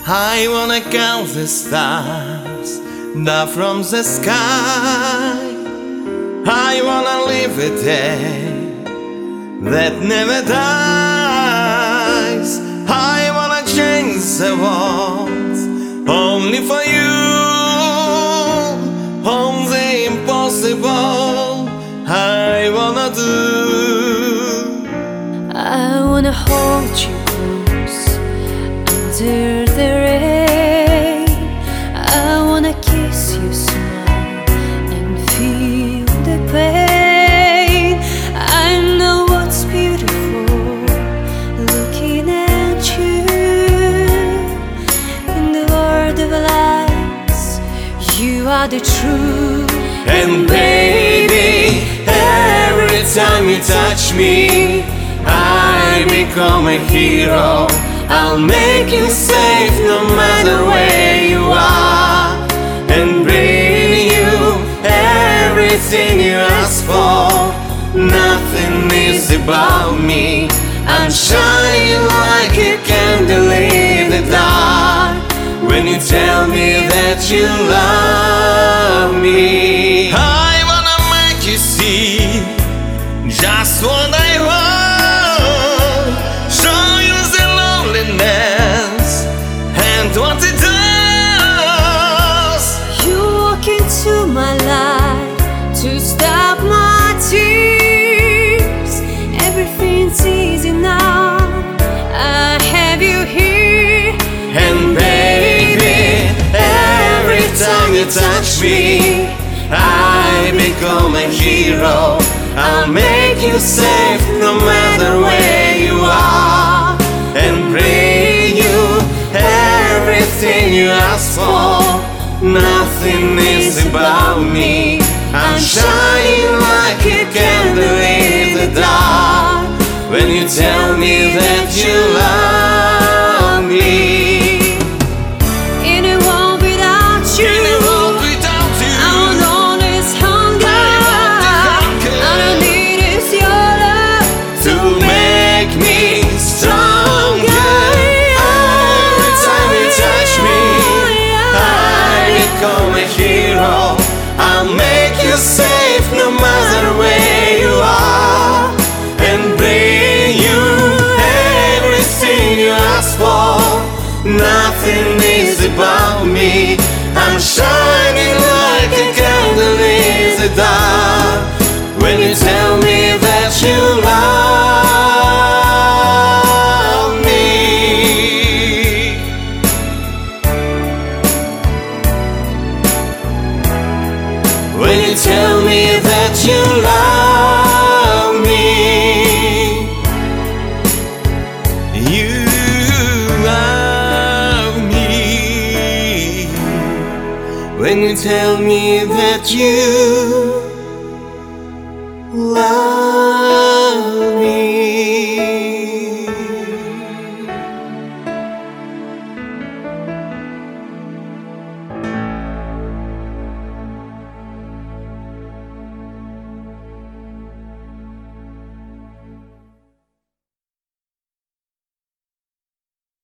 I wanna count the stars down from the sky. I wanna live a day that never dies. I wanna change the world only for you. All the impossible I wanna do. I wanna hold you close under the rain. I wanna kiss you, smile and feel the pain. I know what's beautiful looking at you. In the world of lies, you are the truth. And baby, every time you touch me, I become a hero. I'll make you safe no matter where you are, and bring you everything you ask for. Nothing is above me. I'm shining like a candle in the dark when you tell me that you love me. I wanna make you see just what I want, show you the loneliness and what it does. You walk into my life to stop my tears. Everything's easy now, I have you here. And baby, every time you touch me, I become a hero. I'll make you safe no matter where you are, and bring you everything you ask for. Nothing is above me. I'm shining like a candle in the dark when you tell me that you love me. In a world without you, our dawn is hunger. All I need is your love to make me stronger. Every time you touch me, I become a hero. I'll make you safe no matter where you are, and bring you everything you ask for. Nothing is above me. I'm shining like a candle in the dark when you tell me that you love me. When you tell me that you love me, you love me. When you tell me that you